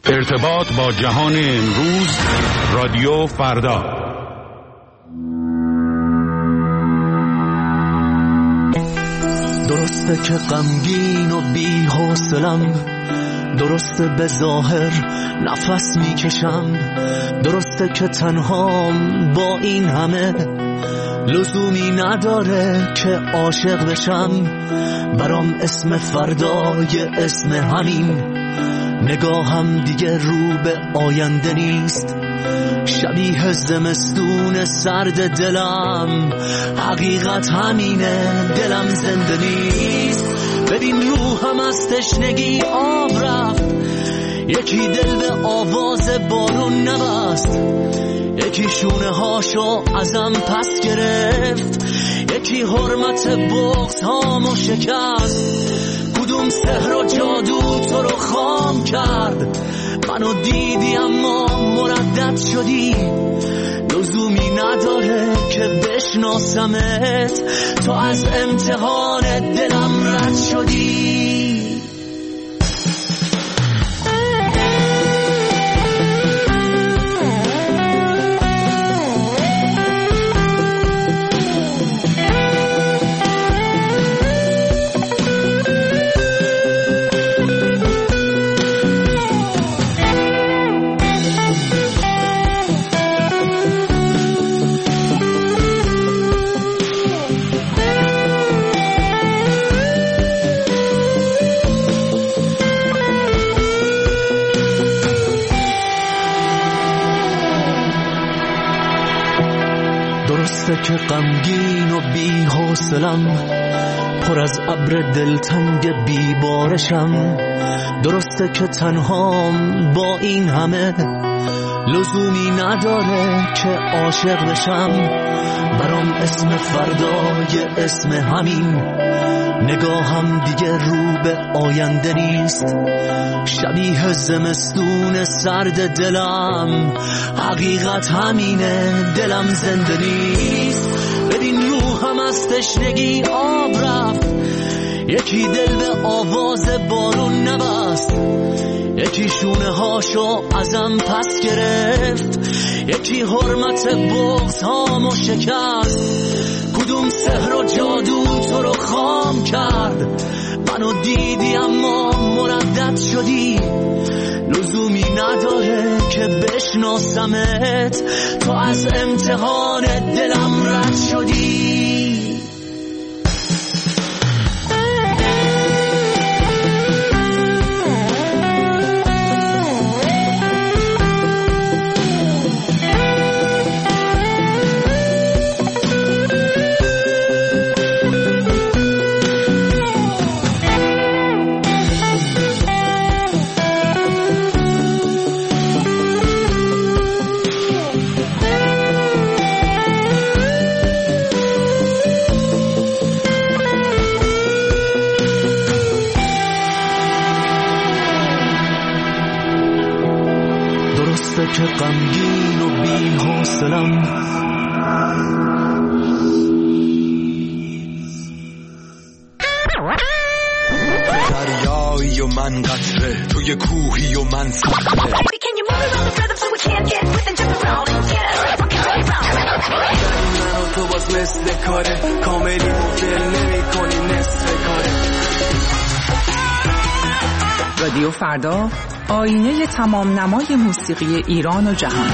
ارتباط با جهان امروز، رادیو فردا. درسته که غمگین و بی حوصله‌ام، درسته به ظاهر نفس میکشم، درسته که تنهام با این همه، لزومی نداره که عاشق بشم. برام اسم فردای اسم همین، نگاهم دیگه رو به آینده نیست، شبیه زمستون سرد دلم. حقیقت همینه، دلم زنده نیست. ببین روحم از تشنگی آب رفت، یکی دل به آواز بارون نبست، یکی شونه هاشو ازم پس گرفت، یکی حرمت بغض هامو شکست. کدوم سحر و جادو تو رو خام کرد؟ منو دیدی اما مردد شدی، لزومی نداره که بشناسمت، تو از امتحان دلم رد شدی. درسته که غمگین و بی حوصله‌ام، پر از ابر دلتنگ بی بارشم، درسته که تنهام با این همه، لزومی نداره که عاشق بشم. برام اسم فردای اسم همین، نگاهم دیگه رو به آینده نیست، شبیه زمستون سرد دلم. حقیقت همینه، دلم زنده نیست. ببین روحم از تشنگی آب رفت، یکی دل به آواز بارون نبست، یکی شونه هاشو ازم پس گرفت، یکی حرمت بغض هامو شکست. کدوم سحر و جادو تو رو خام کرد؟ منو دیدی اما مردد شدی، لزومی نداره که بشناسمت، تو از امتحان دلم رد شدی. درسته که غمگین و بی حوصله‌ام، دریایی و من قطره، توی کوهی و من صخره. من و تو باز مثل کاره، کاملی مفل نمی کنی نصف کاره. رادیو فردا، آینه تمام نمای موسیقی ایران و جهان.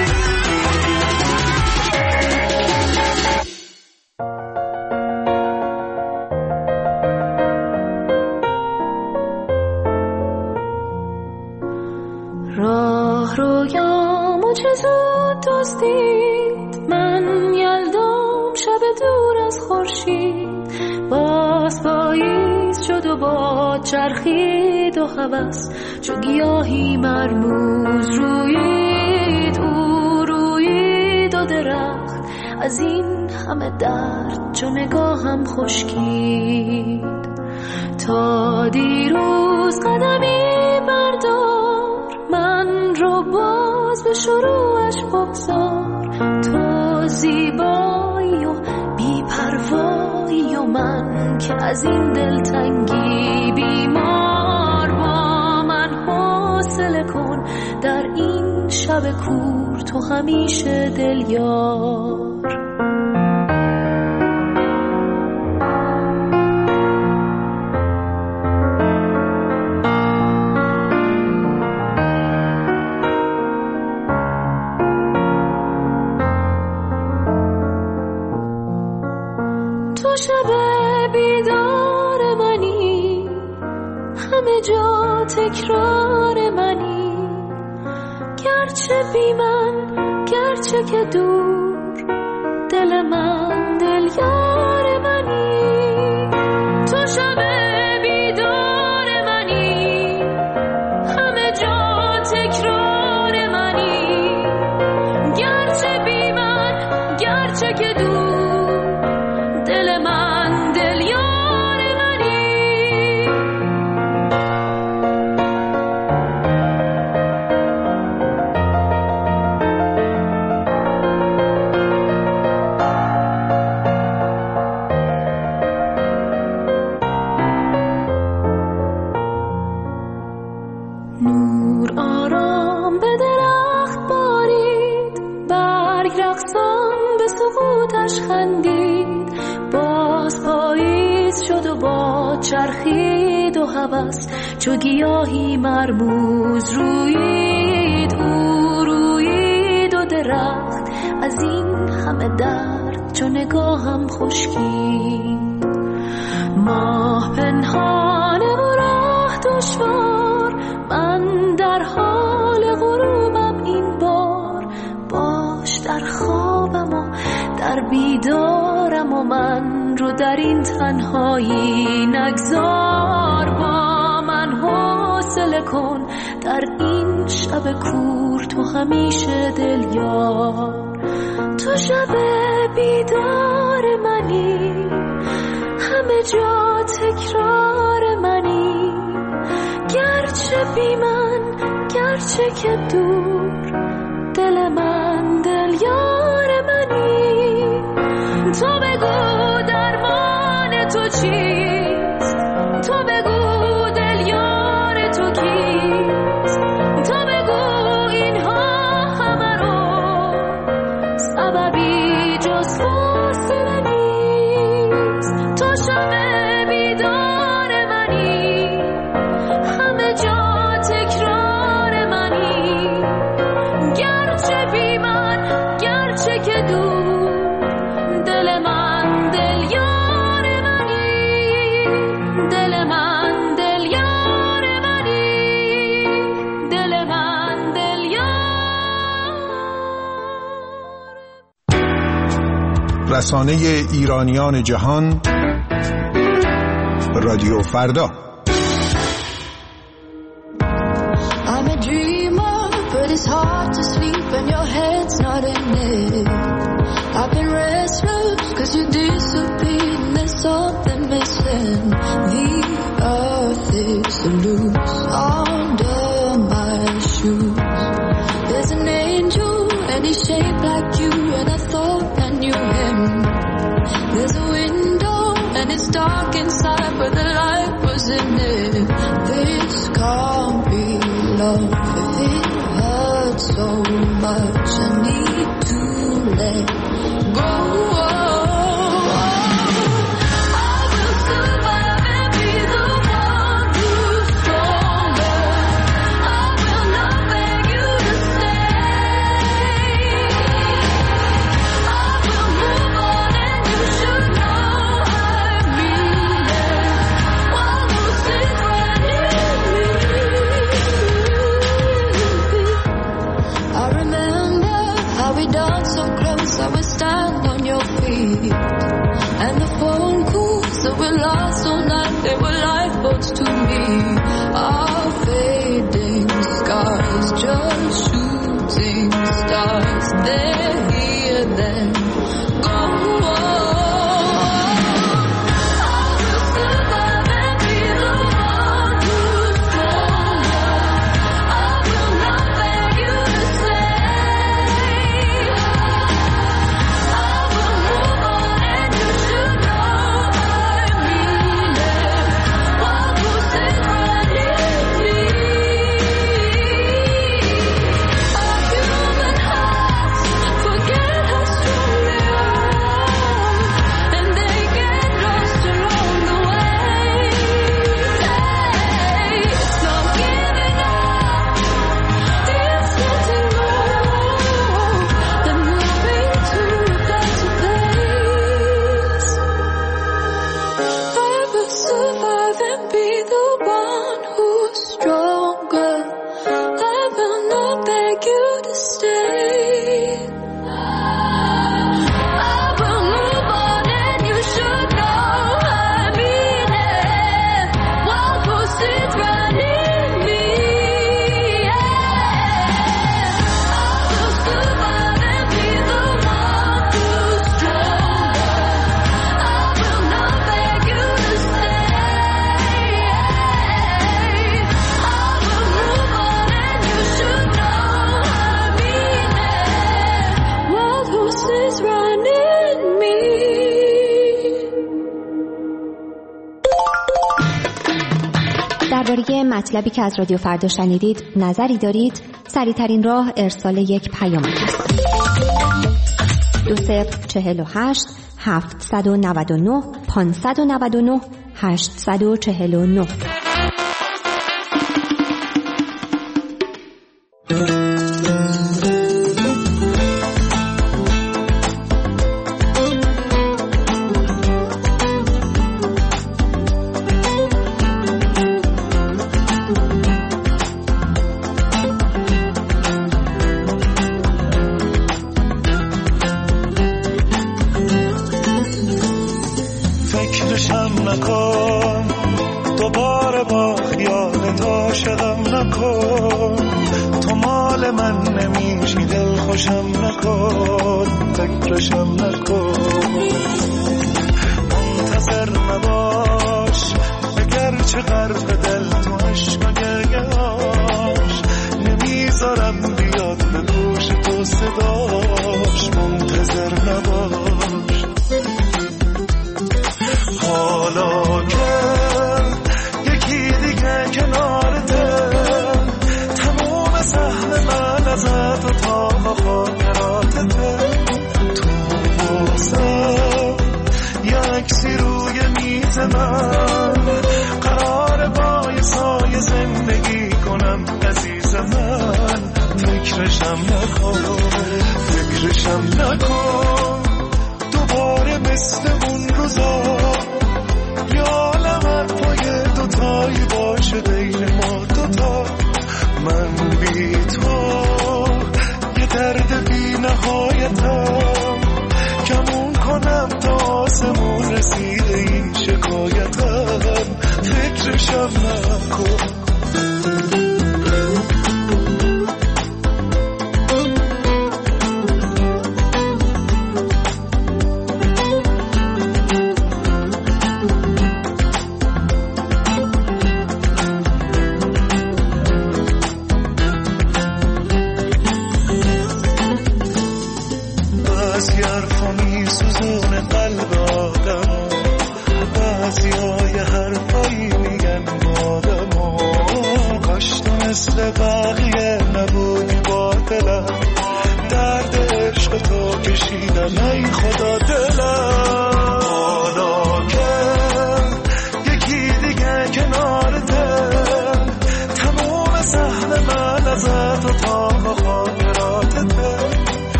راه رویامو چه زود دزدید، من یلدام شب دور از خورشید، باز پاییز شد و باد چرخید و هوس چو گیاهی مرموز رویید، او رویید و درخت از این همه درد چو نگاهم خشکید. تا دیروز قدمی بردار، من رو باز به شروعش بگذار، تو زیبایی و بی پروایی و من که از این دلتنگی بیمار، با من حسن حوصله کن در این شب کور تو همیشه دل یار. تو شب بیدار منی، همه جا تکرار منی، گرچه بی من گرچه که دور، دل من دل یار منی. تو شب بیدار منی، همه جا تکرار منی، گرچه بی من گرچه که دور، دل من دل یار منی. نور آرام به درخت بارید، برگ رقصان به سقوطش خندید، باز پاییز شد و باد چرخید و هوس چو گیاهی مرموز رویید. او رویید و درخت از این همه درد چو نگاهم خشکید. ماه پنهانه و راه دشوار، من در حال غروبم این بار، باش در خوابم و در بیدارم و من رو در این تنهایی نگذار. با من حوصله کن در این شب کور تو همیشه دل یار. تو شب بیدار منی، همه جا تکرار منی، گرچه بی من گرچه که دور، دل من دل یار منی. تو بگو درمان تو چیست، تو بگو دل یار تو کیست، تو بگو اینها همه رو سببی جز فاصله نیست. تو شب بیدار منی، همه جا تکرار منی، گرچه بی من گرچه که دور، دل من دل یار منی، دل من دل یار منی، دل من دل یار. رسانه ایرانیان جهان، رادیو فردا. I'm a dreamer, but it's hard to sleep when your head's not in it. I've been restless cause you disappeared and there's something missing. The earth is loose under my shoes. There's an angel and he's shaped like you, and I thought I knew him. There's a window and it's dark inside, but the light was in it. This can't be love if it hurts so much. I need to let go. I will survive and be the one who's stronger. I will not beg you to stay. I will move on and you should know I mean it. While lucid running me, I remember how we danced so close. I would stand on your feet. مطلبی که از رادیو فردا شنیدید نظری دارید؟ سریع‌ترین راه ارسال یک پیام است. 2048 799 599 849.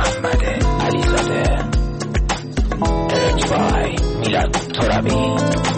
میلاد ترابی